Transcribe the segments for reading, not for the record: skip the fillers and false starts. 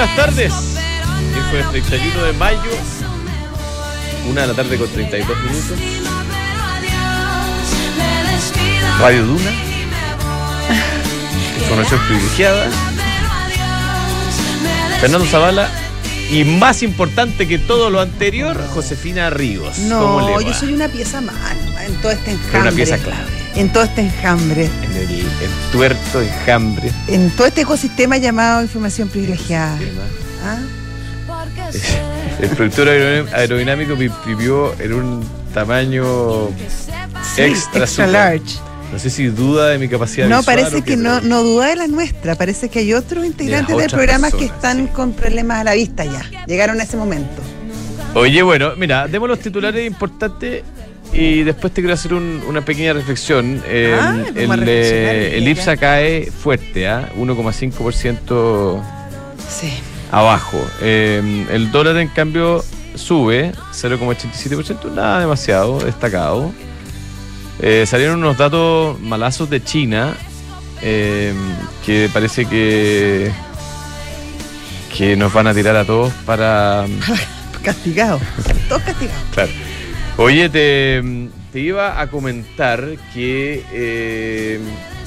buenas tardes. Miércoles 31 de mayo, 1:32 p.m. Radio Duna, información privilegiada. Fernando Zavala y, más importante que todo lo anterior, Josefina Ríos. ¿Cómo le va? Yo soy una pieza más en todo este enjambre. Una pieza clave. En todo este enjambre. En el tuerto enjambre. En todo este ecosistema llamado información privilegiada. ¿Ah? El productor aerodinámico vivió en un tamaño extra large. No sé si duda de mi capacidad no, visual. Parece que no duda de la nuestra. Parece que hay otros integrantes del programa que están con problemas a la vista ya. Llegaron a ese momento. Oye, bueno, mira, demos los titulares importantes y después te quiero hacer una pequeña reflexión. El IPSA cae fuerte, 1,5% sí. Abajo. El dólar, en cambio, sube 0,87%, nada demasiado destacado. Salieron unos datos malazos de China, que parece que nos van a tirar a todos para... Castigados, todos castigados. Claro. Oye, te iba a comentar que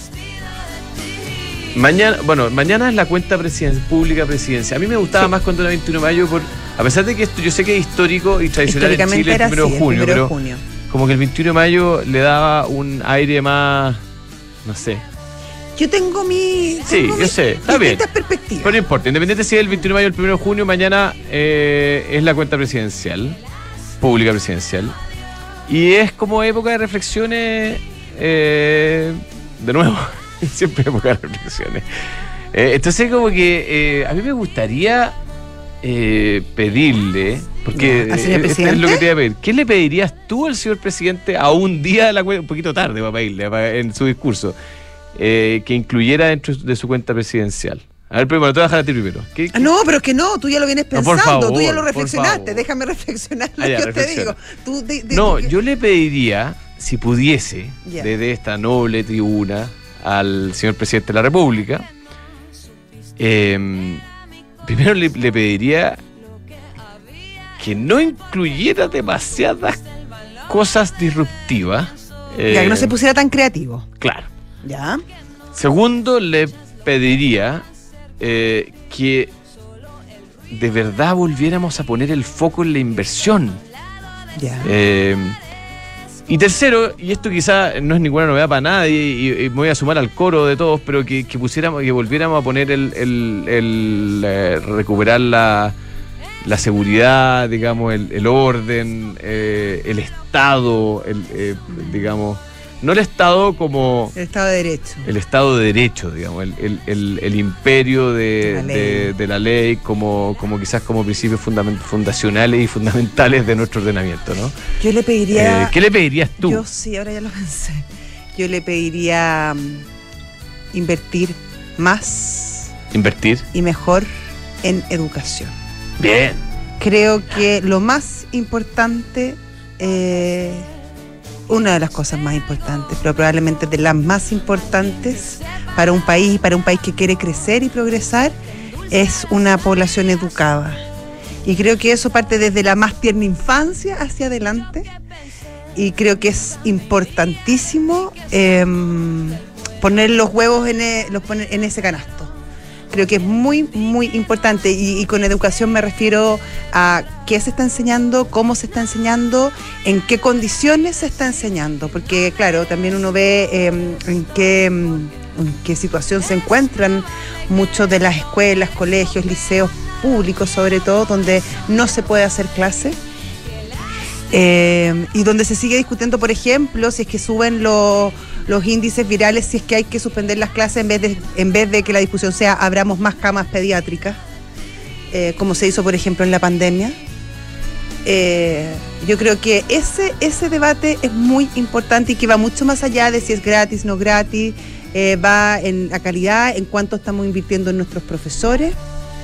mañana es la cuenta pública presidencial. A mí me gustaba más cuando era 21 de mayo, a pesar de que esto yo sé que es histórico y tradicional en Chile el 1 de junio, pero como que el 21 de mayo le daba un aire más, no sé. Yo tengo yo sé, está bien. Perspectivas. Pero no importa, independiente si es el 21 de mayo o el 1 de junio, mañana es la cuenta pública presidencial. Y es como época de reflexiones, de nuevo, siempre época de reflexiones. Entonces como que a mí me gustaría pedirle, porque es lo que te iba a pedir. ¿Qué le pedirías tú al señor presidente a un día de la cuenta, un poquito tarde para pedirle en su discurso, que incluyera dentro de su cuenta presidencial? A ver, primero, te voy a dejar a ti primero. No, pero es que no, tú ya lo vienes pensando, por favor, tú ya lo reflexionaste, déjame reflexionar lo que yo te digo. Yo le pediría, si pudiese, desde esta noble tribuna, al señor presidente de la República, primero le pediría que no incluyera demasiadas cosas disruptivas. Que no se pusiera tan creativo. Claro. Ya. Segundo, le pediría que de verdad volviéramos a poner el foco en la inversión. Ya. Y tercero, y esto quizá no es ninguna novedad para nadie, y me voy a sumar al coro de todos, pero que volviéramos a poner recuperar la seguridad, digamos, el orden, el Estado, digamos, no el Estado como... El Estado de Derecho. El Estado de Derecho, digamos, el imperio de la ley como quizás como principios fundacionales y fundamentales de nuestro ordenamiento, ¿no? Yo le pediría... ¿Qué le pedirías tú? Yo sí, ahora ya lo pensé. Yo le pediría invertir más... Invertir. Y mejor en educación. Bien. Creo que lo más importante... una de las cosas más importantes, pero probablemente de las más importantes para un país que quiere crecer y progresar, es una población educada. Y creo que eso parte desde la más tierna infancia hacia adelante. Y creo que es importantísimo poner los huevos en ese canasto. Creo que es muy, muy importante, y con educación me refiero a qué se está enseñando, cómo se está enseñando, en qué condiciones se está enseñando, porque claro, también uno ve en qué situación se encuentran muchos de las escuelas, colegios, liceos públicos sobre todo, donde no se puede hacer clase. Y donde se sigue discutiendo, por ejemplo, si es que suben los índices virales, si es que hay que suspender las clases en vez de que la discusión sea abramos más camas pediátricas, como se hizo, por ejemplo, en la pandemia. Yo creo que ese debate es muy importante y que va mucho más allá de si es gratis, no gratis, va en la calidad, en cuánto estamos invirtiendo en nuestros profesores,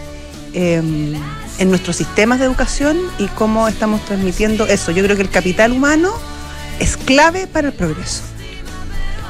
en nuestros sistemas de educación y cómo estamos transmitiendo eso. Yo creo que el capital humano es clave para el progreso.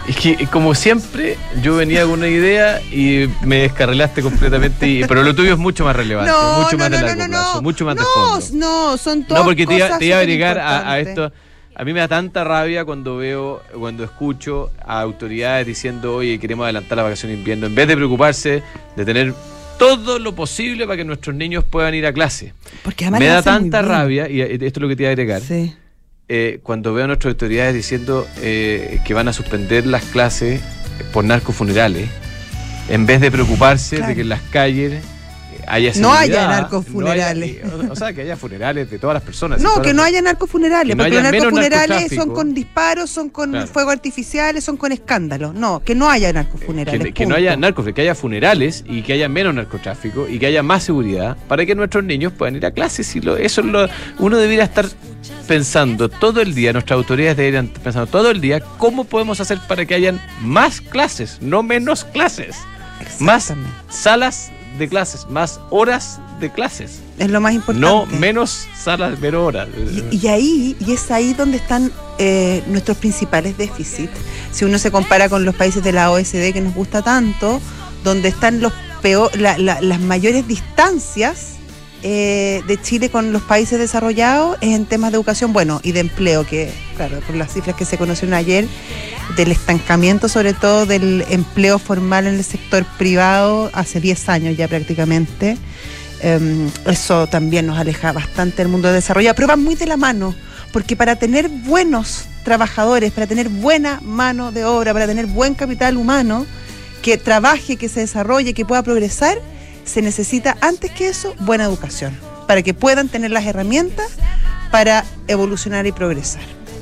Es que, como siempre, yo venía con una idea y me descarrilaste completamente, pero lo tuyo es mucho más relevante, mucho más de largo plazo, mucho más de fondo. No, son todas No, porque te iba a cosas agregar a superimportantes. esto. A mí me da tanta rabia cuando escucho a autoridades diciendo, oye, queremos adelantar la vacación de invierno, en vez de preocuparse de tener todo lo posible para que nuestros niños puedan ir a clase. Porque además Me lo da hacen muy tanta bien. rabia, y esto es lo que te iba a agregar, Sí. cuando veo a nuestras autoridades diciendo que van a suspender las clases por narcofunerales, en vez de preocuparse Claro. de que en las calles haya No seguridad, haya narcofunerales. o sea, que haya funerales de todas las personas. No, todas que las- no haya narcofunerales, que no porque haya los menos narcofunerales narcotráfico. son con disparos, son con Claro. fuegos artificiales, son con escándalos. No, que no haya narcofunerales. Que no haya narcos, que haya funerales y que haya menos narcotráfico y que haya más seguridad para que nuestros niños puedan ir a clases. Eso es uno debería estar pensando todo el día, nuestras autoridades deberían estar pensando todo el día cómo podemos hacer para que hayan más clases, no menos clases, más salas de clases, más horas de clases, Es lo más importante. no menos salas, menos horas. Y es ahí donde están nuestros principales déficits. Si uno se compara con los países de la OECD que nos gusta tanto, donde están las mayores distancias de Chile con los países desarrollados es en temas de educación, bueno, y de empleo, que claro, por las cifras que se conocieron ayer, del estancamiento sobre todo del empleo formal en el sector privado hace 10 años ya prácticamente. Eso también nos aleja bastante del mundo desarrollado, pero va muy de la mano, porque para tener buenos trabajadores, para tener buena mano de obra, para tener buen capital humano, que trabaje, que se desarrolle, que pueda progresar, se necesita antes que eso buena educación, para que puedan tener las herramientas para evolucionar y progresar.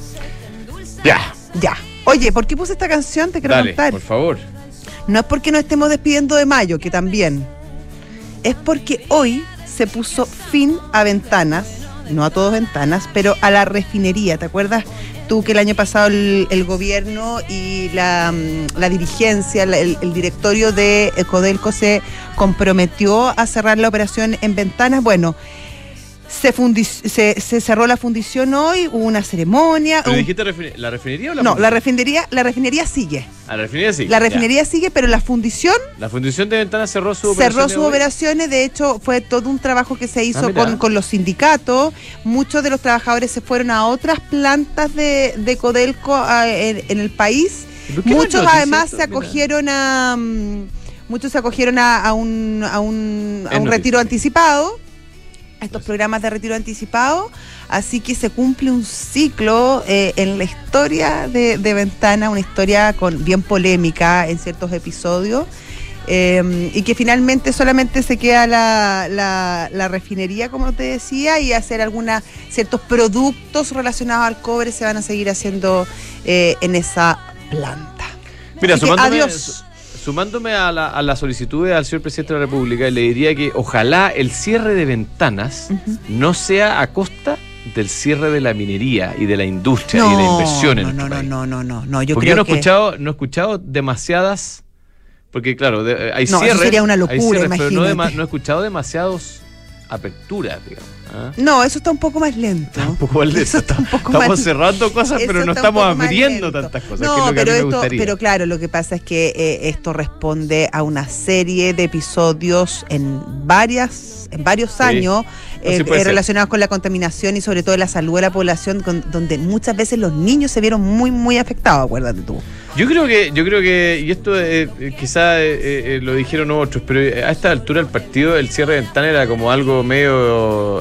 Ya. Oye, ¿por qué puse esta canción? Te quiero Dale, contar. por favor. No es porque nos estemos despidiendo de mayo, que también. Es porque hoy se puso fin a Ventanas, no a todos Ventanas, pero a la refinería. ¿Te acuerdas tú que el año pasado el gobierno y la dirigencia, el directorio de Codelco se comprometió a cerrar la operación en Ventanas? Bueno, se cerró la fundición hoy, hubo una ceremonia. ¿Pero dijiste la refinería o la No, fundición? la refinería sigue. La refinería sí. La refinería sigue, pero la fundición La fundición de Ventanas cerró sus operaciones. operaciones. De hecho, fue todo un trabajo que se hizo mira. con los sindicatos. Muchos de los trabajadores se fueron a otras plantas de Codelco en el país. ¿Por qué no Muchos hay noticias además esto? se acogieron a un noticias. retiro anticipado, a estos programas de retiro anticipado. Así que se cumple un ciclo en la historia de Ventana, una historia bien polémica en ciertos episodios, y que finalmente solamente se queda la refinería, como te decía, y hacer ciertos productos relacionados al cobre se van a seguir haciendo en esa planta. Mira, Así que adiós. sumándome a la solicitud al señor presidente de la República, le diría que ojalá el cierre de Ventanas no sea a costa del cierre de la minería y de la industria y de la inversión en nuestro país. No, yo Porque creo yo que no he escuchado demasiadas, porque claro, hay No, eso cierres, sería una hay locura, cierres, pero imagínate. no he escuchado demasiadas aperturas, digamos. ¿Ah? no, eso está un poco más lento. Tampoco vale Eso está un poco estamos más- cerrando cosas, pero Eso no está un estamos poco más abriendo lento. tantas cosas, No, que es lo que a mí me gustaría. pero claro, lo que pasa es que esto responde a una serie de episodios en varios años No, sí puede ser. relacionados con la contaminación y sobre todo la salud de la población, donde muchas veces los niños se vieron muy, muy afectados, acuérdate tú. Yo creo que, y esto quizá lo dijeron otros, pero a esta altura del partido el cierre de Ventana era como algo medio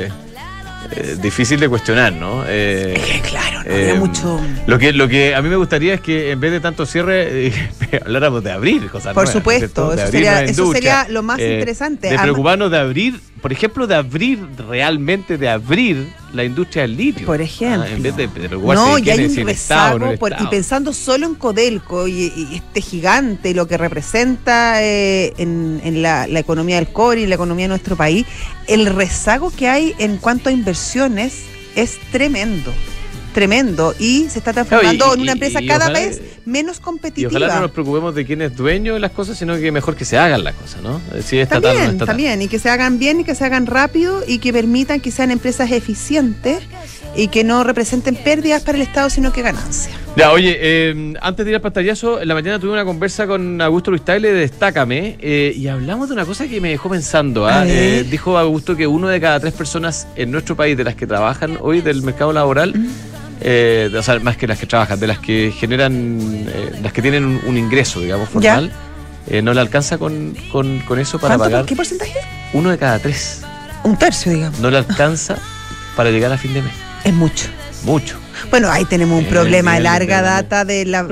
difícil de cuestionar, ¿no? Claro, no había mucho. Lo que a mí me gustaría es que en vez de tanto cierre habláramos de abrir cosas Por nuevas, supuesto, ¿cierto? De eso abrir sería- nuevas eso industrias, sería lo más interesante. De Además- preocuparnos de abrir, por ejemplo, de abrir realmente, la industria del litio. Por ejemplo. En vez de preocuparse No, de y quién hay es, un si el Estado o no rezago, el y Estado. pensando solo en Codelco y este gigante, lo que representa en la economía del cobre y la economía de nuestro país, el rezago que hay en cuanto a inversiones es tremendo, y se está transformando Claro, en una empresa y cada ojalá- vez menos Y competitiva. ojalá no nos preocupemos de quién es dueño de las cosas, sino que mejor que se hagan las cosas, ¿no? Si es estatal o no es estatal. También, y que se hagan bien y que se hagan rápido y que permitan que sean empresas eficientes y que no representen pérdidas para el Estado, sino que ganancias. Ya, oye, antes de ir al pantallazo, en la mañana tuve una conversa con Augusto Luis Tagle de Destácame, y hablamos de una cosa que me dejó pensando. Dijo Augusto que 1 de cada 3 personas en nuestro país, de las que trabajan hoy del mercado laboral, o sea, más que las que trabajan, de las que generan, las que tienen un ingreso, digamos, formal, no le alcanza con eso para pagar. ¿Qué porcentaje? 1 de cada 3. Un tercio, digamos. No le alcanza para llegar a fin de mes. Es mucho. Mucho. Bueno, ahí tenemos un problema de larga data de los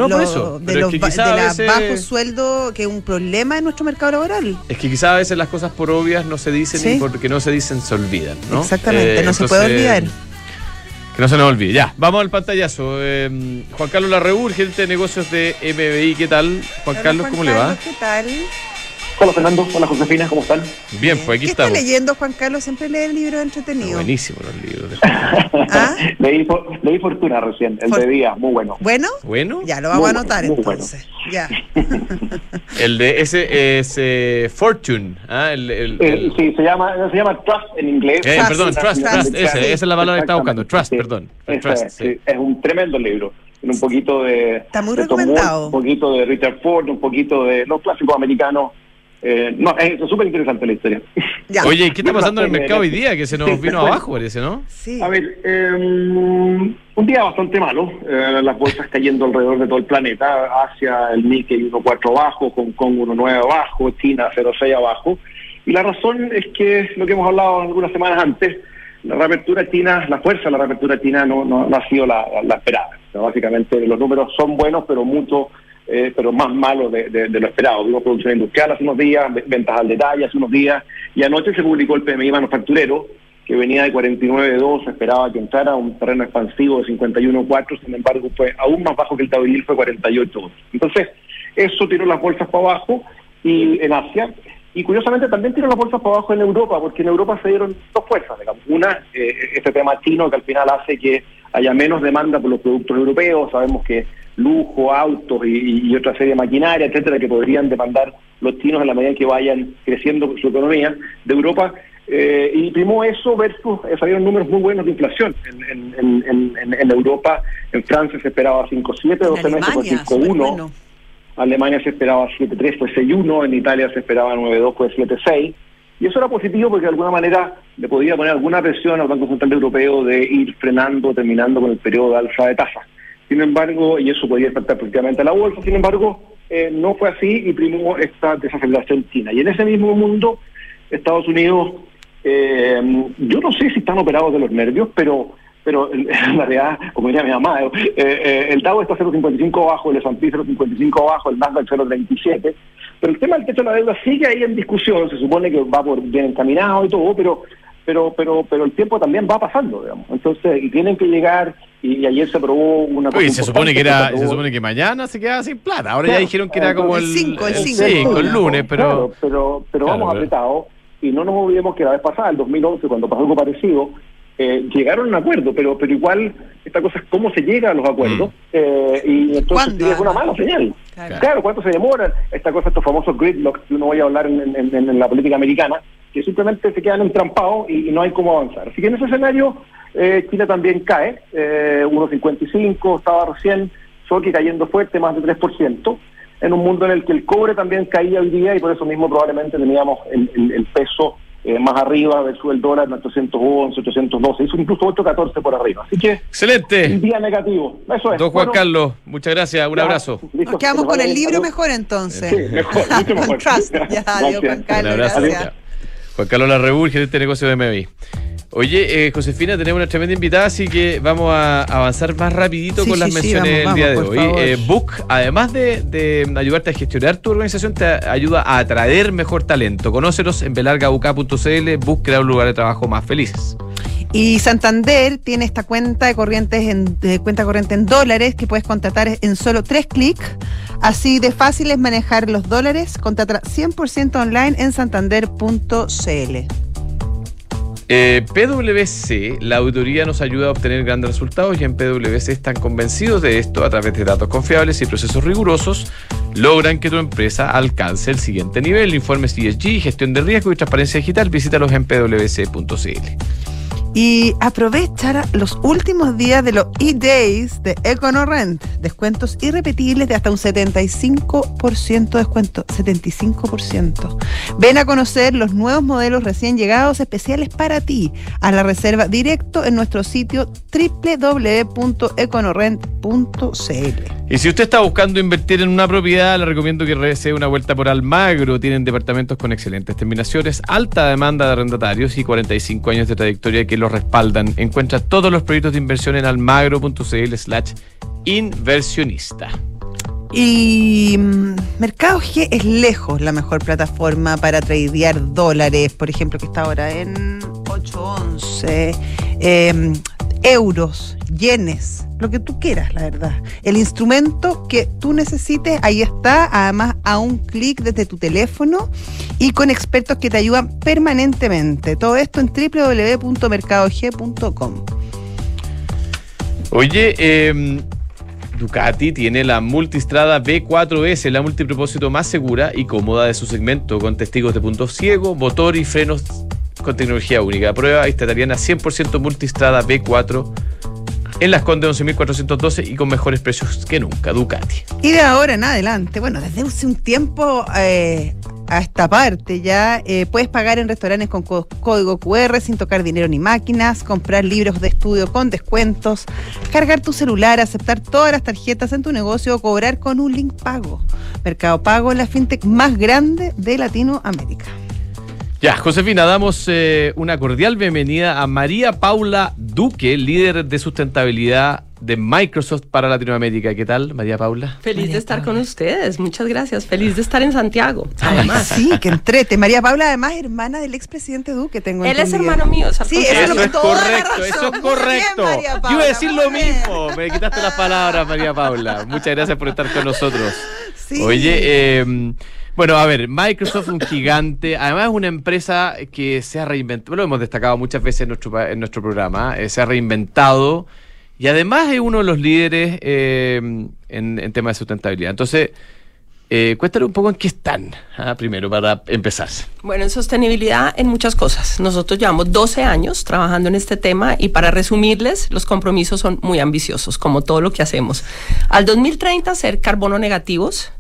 bajos sueldos, que es un problema en nuestro mercado laboral. Es que quizás a veces las cosas por obvias no se dicen, y porque no se dicen se olvidan, ¿no? Exactamente, no se puede olvidar. Que no se nos olvide. Ya, vamos al pantallazo. Juan Carlos Larreúr, gerente de negocios de MBI. ¿Qué tal, Juan Carlos? ¿Cómo le va? ¿Qué tal? Hola Fernando, hola Josefina, ¿cómo están? Bien, pues aquí estamos. ¿Qué está leyendo, Juan Carlos? Siempre lee libros entretenidos. Buenísimos los libros. ¿Ah? Leí Fortuna recién, el de día, muy bueno. ¿Bueno? Ya, lo vamos a anotar entonces. Bueno. Ya. El de ese es Fortune. Sí, se llama Trust en inglés. Perdón, Trust. Esa es la palabra que estaba buscando. Trust, perdón. Sí. Es un tremendo libro. Un poquito de... Está muy recomendado. Un poquito de Richard Ford, un poquito de los clásicos americanos. Es súper interesante la historia. Ya. Oye, ¿qué está pasando en el mercado hoy día? Que se nos vino abajo, parece, ¿no? Sí. A ver, un día bastante malo. Las bolsas cayendo alrededor de todo el planeta. Asia, el Nikkei 1.4 abajo, Hong Kong 1.9 abajo, China 0.6 abajo. Y la razón es que lo que hemos hablado algunas semanas antes, la reapertura china, la fuerza de la reapertura china no ha sido la esperada. O sea, básicamente los números son buenos, pero pero más malos de lo esperado. Vimos producción industrial hace unos días, ventas al detalle hace unos días, y anoche se publicó el PMI manufacturero, que venía de 49.2, se esperaba que entrara a un terreno expansivo de 51.4, sin embargo fue aún más bajo que el Tauil, fue 48.2. Entonces, eso tiró las bolsas para abajo y en Asia, y curiosamente también tiró las bolsas para abajo en Europa, porque en Europa se dieron dos fuerzas, digamos. Una, este tema chino que al final hace que haya menos demanda por los productos europeos. Sabemos que lujo, autos y otra serie de maquinaria, etcétera, que podrían demandar los chinos en la medida en que vayan creciendo su economía de Europa, y primó eso versus salieron números muy buenos de inflación en Europa. En Francia se esperaba 5.7, 12 meses fue 5.1, bueno. Alemania se esperaba 7.3, fue 6.1, en Italia se esperaba 9.2, fue 7.6, y eso era positivo porque de alguna manera le podía poner alguna presión al Banco Central Europeo de ir frenando, terminando con el periodo de alza de tasas. Sin embargo, y eso podía despertar prácticamente a la bolsa, sin embargo, no fue así y primó esta desaceleración china. Y en ese mismo mundo, Estados Unidos, yo no sé si están operados de los nervios, pero en la realidad, como diría mi mamá, el Dow está 0.55 abajo, el S&P 0.55 abajo, el Nasdaq 0.37, pero el tema del techo de la deuda sigue ahí en discusión. Se supone que va por bien encaminado y todo, pero el tiempo también va pasando, digamos. Entonces, y tienen que llegar, y ayer se aprobó una cosa. Uy, se supone que mañana se queda sin plata. Ahora ya dijeron que era como el 5, el lunes, pero vamos apretados, y no nos olvidemos que la vez pasada, el 2011, cuando pasó algo parecido, llegaron a un acuerdo, pero igual esta cosa es cómo se llega a los acuerdos, y entonces es una mala señal. Claro, ¿cuánto se demora? Esta cosa, estos famosos gridlocks que uno vaya a hablar en la política americana, que simplemente se quedan entrampados y no hay cómo avanzar. Así que en ese escenario, Chile también cae, 1.55, estaba recién, Soki cayendo fuerte, más de 3%, en un mundo en el que el cobre también caía hoy día, y por eso mismo probablemente teníamos el peso más arriba versus el dólar en 811, 812, hizo incluso 8.14 por arriba. Así que excelente. Un día negativo. Eso es. Don Juan Carlos, muchas gracias, un abrazo. Nos quedamos con el libro mejor entonces. Sí, mejor, mucho mejor. Trust. Ya, adiós, Juan Carlos. Un abrazo. Gracias. Juan Carlos Larreúr, gerente de negocio de MBI. Oye, Josefina, tenemos una tremenda invitada, así que vamos a avanzar más rapidito con las menciones del día de hoy. Book, además de ayudarte a gestionar tu organización, te ayuda a atraer mejor talento. Conócelos en belargauk.cl. Book crea un lugar de trabajo más felices. Y Santander tiene esta cuenta corriente en dólares que puedes contratar en solo 3 clics. Así de fácil es manejar los dólares. Contrata 100% online en santander.cl. PwC, la auditoría nos ayuda a obtener grandes resultados, y en PwC están convencidos de esto. A través de datos confiables y procesos rigurosos, logran que tu empresa alcance el siguiente nivel. Informes ESG, gestión de riesgo y transparencia digital. Visítalos en pwc.cl. Y aprovechar los últimos días de los E-Days de EconoRent. Descuentos irrepetibles de hasta un 75% de descuento. 75%. Ven a conocer los nuevos modelos recién llegados especiales para ti. Haz la reserva directo en nuestro sitio www.econorent.cl. Y si usted está buscando invertir en una propiedad, le recomiendo que se dé una vuelta por Almagro. Tienen departamentos con excelentes terminaciones, alta demanda de arrendatarios y 45 años de trayectoria que los respaldan. Encuentra todos los proyectos de inversión en almagro.cl/inversionista. Y Mercado G es lejos la mejor plataforma para tradear dólares, por ejemplo, que está ahora en 8.11, euros, yenes, lo que tú quieras, la verdad. El instrumento que tú necesites, ahí está, además a un clic desde tu teléfono y con expertos que te ayudan permanentemente. Todo esto en www.mercadog.com. Oye, Ducati tiene la Multistrada V4S, la multipropósito más segura y cómoda de su segmento, con testigos de punto ciego, motor y frenos con tecnología única. Prueba instantánea 100% Multistrada V4 en Las Condes 11.412 y con mejores precios que nunca. Ducati. Y de ahora en adelante, bueno, desde hace un tiempo a esta parte ya puedes pagar en restaurantes con código QR sin tocar dinero ni máquinas, comprar libros de estudio con descuentos, cargar tu celular, aceptar todas las tarjetas en tu negocio o cobrar con un link pago. Mercado Pago es la fintech más grande de Latinoamérica. Ya, Josefina, damos una cordial bienvenida a María Paula Duque, líder de sustentabilidad de Microsoft para Latinoamérica. ¿Qué tal, María Paula? Feliz de estar con ustedes, muchas gracias. Feliz de estar en Santiago, además. Sí, que entrete. María Paula, además, hermana del expresidente Duque, tengo Él entendido. es hermano mío. Sí, eso es correcto, eso es correcto. Yo iba a decir lo mismo, me quitaste las palabras, María Paula. Muchas gracias por estar con nosotros. Sí. Oye, bueno, a ver, Microsoft, un gigante, además es una empresa que se ha reinventado, lo hemos destacado muchas veces en nuestro programa, se ha reinventado y además es uno de los líderes en temas de sustentabilidad. Entonces, cuéntale un poco en qué están, primero, para empezar. Bueno, en sostenibilidad en muchas cosas. Nosotros llevamos 12 años trabajando en este tema y para resumirles, los compromisos son muy ambiciosos, como todo lo que hacemos. Al 2030 ser carbono negativos.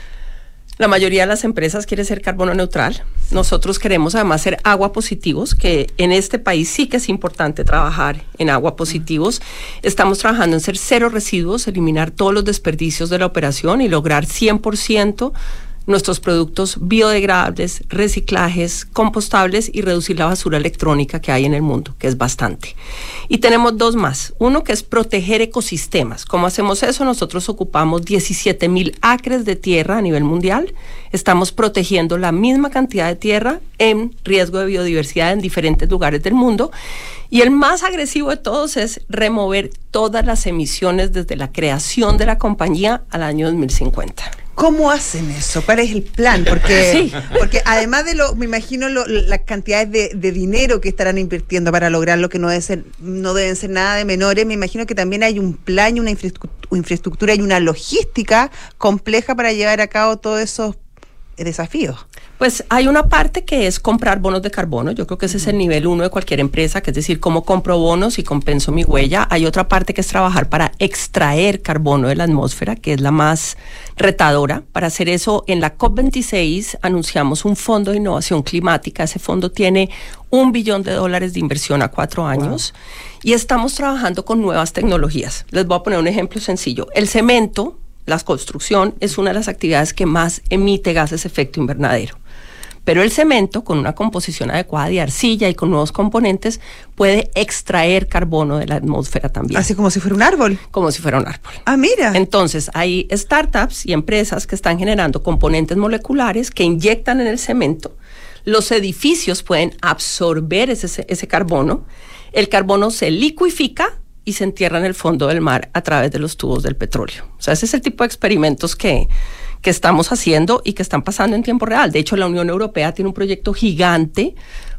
La mayoría de las empresas quiere ser carbono neutral. Nosotros queremos además ser agua positivos, que en este país sí que es importante trabajar en agua positivos. Estamos trabajando en ser cero residuos, eliminar todos los desperdicios de la operación y lograr 100% nuestros productos biodegradables, reciclajes, compostables y reducir la basura electrónica que hay en el mundo, que es bastante. Y tenemos dos más. Uno que es proteger ecosistemas. ¿Cómo hacemos eso? Nosotros ocupamos 17,000 acres de tierra a nivel mundial. Estamos protegiendo la misma cantidad de tierra en riesgo de biodiversidad en diferentes lugares del mundo. Y el más agresivo de todos es remover todas las emisiones desde la creación de la compañía al año 2050. ¿Cómo hacen eso? ¿Cuál es el plan? Porque porque además de me imagino las cantidades de dinero que estarán invirtiendo para lograr lo que no deben ser nada de menores, me imagino que también hay un plan y una infraestructura y una logística compleja para llevar a cabo todos esos desafíos. Pues hay una parte que es comprar bonos de carbono. Yo creo que ese es el nivel 1 de cualquier empresa, que es decir, cómo compro bonos y compenso mi huella. Hay otra parte que es trabajar para extraer carbono de la atmósfera, que es la más retadora. Para hacer eso, en la COP26 anunciamos un fondo de innovación climática. Ese fondo tiene $1 billón de inversión a 4 años. Wow. Y estamos trabajando con nuevas tecnologías. Les voy a poner un ejemplo sencillo. El cemento, la construcción, es una de las actividades que más emite gases de efecto invernadero. Pero el cemento, con una composición adecuada de arcilla y con nuevos componentes, puede extraer carbono de la atmósfera también. Así como si fuera un árbol. Como si fuera un árbol. Ah, mira. Entonces, hay startups y empresas que están generando componentes moleculares que inyectan en el cemento. Los edificios pueden absorber ese carbono. El carbono se licuifica y se entierra en el fondo del mar a través de los tubos del petróleo. O sea, ese es el tipo de experimentos que estamos haciendo y que están pasando en tiempo real. De hecho, la Unión Europea tiene un proyecto gigante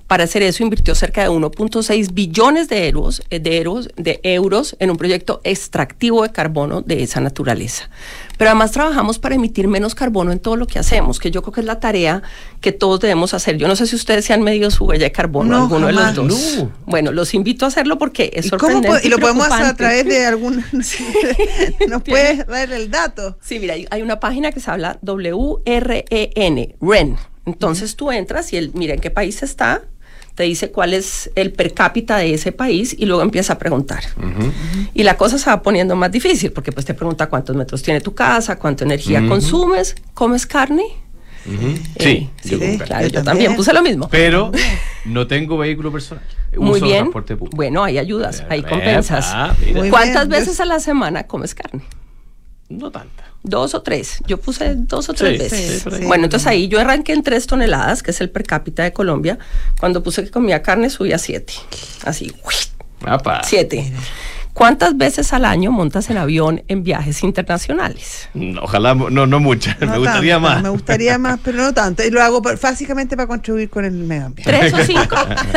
Para hacer eso invirtió cerca de 1.6 billones de euros en un proyecto extractivo de carbono de esa naturaleza. Pero además trabajamos para emitir menos carbono en todo lo que hacemos, que yo creo que es la tarea que todos debemos hacer. Yo no sé si ustedes se han medido su huella de carbono, no, alguno jamás. de los dos. No. Bueno, los invito a hacerlo porque es ¿Y sorprendente y lo podemos hacer a través de algún... Sí. ¿Nos puedes dar el dato? Sí, mira, hay una página que se habla WREN. Entonces tú entras y mira en qué país está, te dice cuál es el per cápita de ese país y luego empieza a preguntar. Y la cosa se va poniendo más difícil porque pues te pregunta cuántos metros tiene tu casa, cuánta energía consumes, ¿comes carne? Sí, yo también puse lo mismo. Pero no tengo vehículo personal. Muy Uso bien. Transporte público. Bueno, hay ayudas, hay compensas. Muy ¿Cuántas bien, veces a la semana comes carne? No tanta. 2 o 3. Yo puse 2 o 3 veces. Sí. Bueno, entonces ahí yo arranqué en 3 toneladas, que es el per cápita de Colombia. Cuando puse que comía carne, subí a 7. Así, 7. ¿Cuántas veces al año montas en avión en viajes internacionales? Ojalá, no muchas. Me gustaría tanto, más. Me gustaría más, pero no tanto. Y lo hago básicamente para contribuir con el medio ambiente. 3 o 5.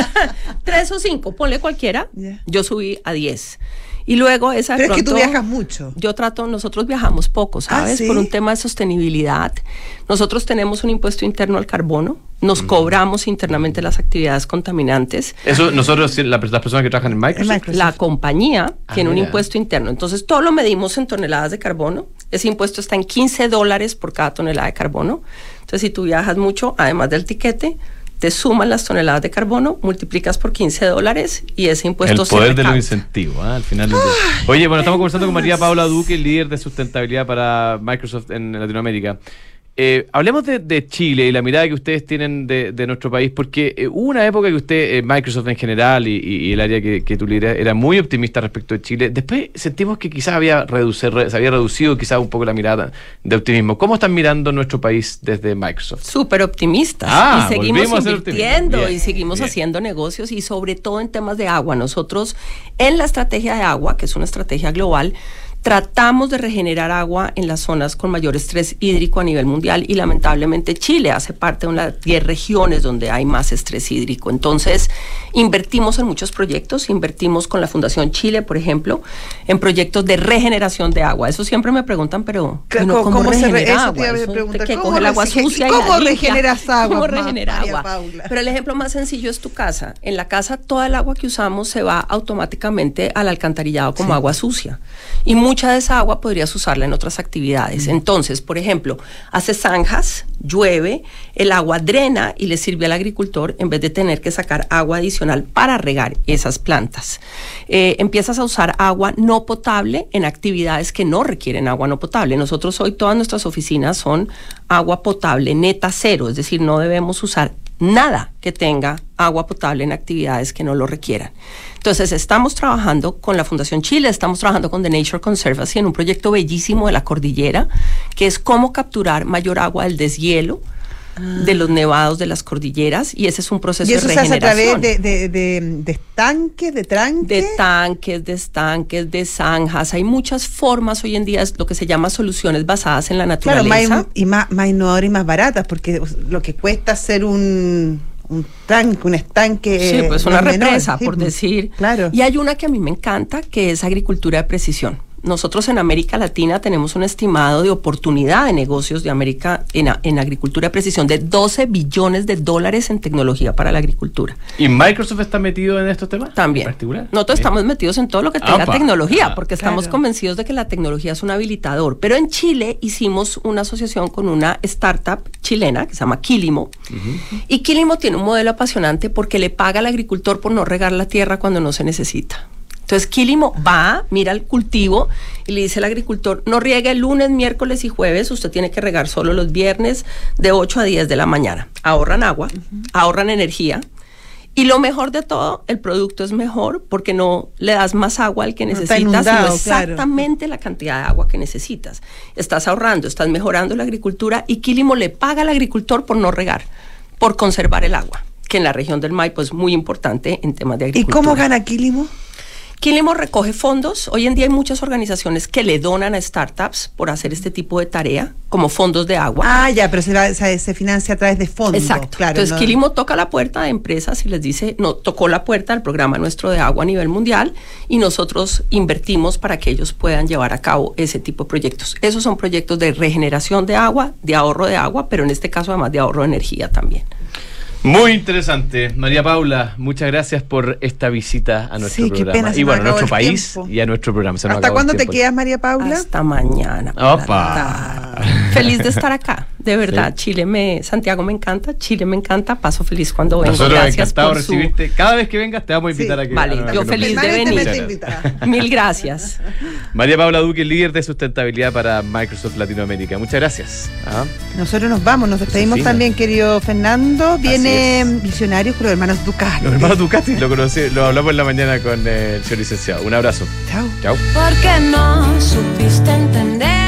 3 o 5, ponle cualquiera. Yeah. Yo subí a 10. Y luego esa Pero pronto, es que tú viajas mucho. Nosotros viajamos poco, ¿sabes? ¿Sí? Por un tema de sostenibilidad. Nosotros tenemos un impuesto interno al carbono, nos cobramos internamente las actividades contaminantes. Eso nosotros, las personas que trabajan en Microsoft. La compañía tiene un mira. impuesto interno. Entonces, todo lo medimos en toneladas de carbono. Ese impuesto está en $15 por cada tonelada de carbono. Entonces, si tú viajas mucho, además del tiquete, te suman las toneladas de carbono, multiplicas por $15 y ese impuesto se El poder de recauda. los incentivos, al final del día. Oye, bueno, estamos conversando con María Paula Duque, líder de sustentabilidad para Microsoft en Latinoamérica. Hablemos de Chile y la mirada que ustedes tienen de nuestro país, porque hubo una época que usted, Microsoft en general y el área que tú lideras, era muy optimista respecto de Chile. Después sentimos que quizás se había reducido quizás un poco la mirada de optimismo. ¿Cómo están mirando nuestro país desde Microsoft? Súper optimistas y seguimos invirtiendo y seguimos haciendo negocios y sobre todo en temas de agua. Nosotros en la estrategia de agua, que es una estrategia global, tratamos de regenerar agua en las zonas con mayor estrés hídrico a nivel mundial y lamentablemente Chile hace parte de unas 10 regiones donde hay más estrés hídrico. Entonces, invertimos en muchos proyectos, invertimos con la Fundación Chile, por ejemplo, en proyectos de regeneración de agua. Eso siempre me preguntan, pero ¿cómo regenera agua? ¿Qué coge el agua sucia? ¿Cómo regeneras agua? ¿Cómo regenera agua? Paula. Pero el ejemplo más sencillo es tu casa. En la casa toda el agua que usamos se va automáticamente al alcantarillado como agua sucia. Y mucha de esa agua podrías usarla en otras actividades. Entonces, por ejemplo, haces zanjas, llueve, el agua drena y le sirve al agricultor en vez de tener que sacar agua adicional para regar esas plantas. Empiezas a usar agua no potable en actividades que no requieren agua no potable. Nosotros hoy todas nuestras oficinas son agua potable neta cero, es decir, no debemos usar nada que tenga agua potable en actividades que no lo requieran. Entonces, estamos trabajando con la Fundación Chile, estamos trabajando con The Nature Conservancy en un proyecto bellísimo de la cordillera, que es cómo capturar mayor agua del deshielo de los nevados de las cordilleras, y ese es un proceso de regeneración. ¿Y eso se hace a través de estanques, de tranques? De estanques, de zanjas. Hay muchas formas hoy en día, es lo que se llama soluciones basadas en la naturaleza. Claro, más innovadoras y más baratas, porque lo que cuesta hacer un estanque. Sí, pues una represa, menor, por decir. Claro. Y hay una que a mí me encanta, que es agricultura de precisión. Nosotros en América Latina tenemos un estimado de oportunidad de negocios de América en agricultura de precisión de $12 billones en tecnología para la agricultura. ¿Y Microsoft está metido en estos temas? También. ¿En particular? Nosotros estamos metidos en todo lo que tenga tecnología, porque estamos claro. convencidos de que la tecnología es un habilitador. Pero en Chile hicimos una asociación con una startup chilena que se llama Quilimo. Y Quilimo tiene un modelo apasionante porque le paga al agricultor por no regar la tierra cuando no se necesita. Entonces Quilimo va, mira el cultivo y le dice al agricultor, no riegue el lunes, miércoles y jueves, usted tiene que regar solo los viernes de 8 a 10 de la mañana. Ahorran agua, ahorran energía. Y lo mejor de todo, el producto es mejor porque no le das más agua al que necesitas, sino exactamente la cantidad de agua que necesitas. Estás ahorrando, estás mejorando la agricultura y Quilimo le paga al agricultor por no regar, por conservar el agua, que en la región del Maipo es muy importante en temas de agricultura. ¿Y cómo gana Quilimo? Quilimo recoge fondos. Hoy en día hay muchas organizaciones que le donan a startups por hacer este tipo de tarea, como fondos de agua. Ah, ya, pero se financia a través de fondos. Exacto. Claro, entonces, Quilimo toca la puerta de empresas y les dice, no, tocó la puerta del programa nuestro de agua a nivel mundial y nosotros invertimos para que ellos puedan llevar a cabo ese tipo de proyectos. Esos son proyectos de regeneración de agua, de ahorro de agua, pero en este caso además de ahorro de energía también. Muy interesante. María Paula, muchas gracias por esta visita a nuestro programa. Qué pena, y bueno, a nuestro país tiempo. y a nuestro programa. ¿Hasta cuándo te quedas, María Paula? Hasta mañana. ¡Opa! Feliz de estar acá, de verdad. Sí. Santiago me encanta, Chile me encanta, paso feliz cuando vengo. Nosotros gracias encantado por recibirte. Cada vez que vengas te vamos a invitar a que... Vale, yo feliz de venir. Mil gracias. María Paula Duque, líder de sustentabilidad para Microsoft Latinoamérica. Muchas gracias. Nosotros nos vamos, nos despedimos también, querido Fernando. Viene Visionarios con los hermanos Ducati. Los hermanos Ducati, lo hablamos en la mañana con el señor licenciado. Un abrazo. Chao. Chao. Porque no supiste entender.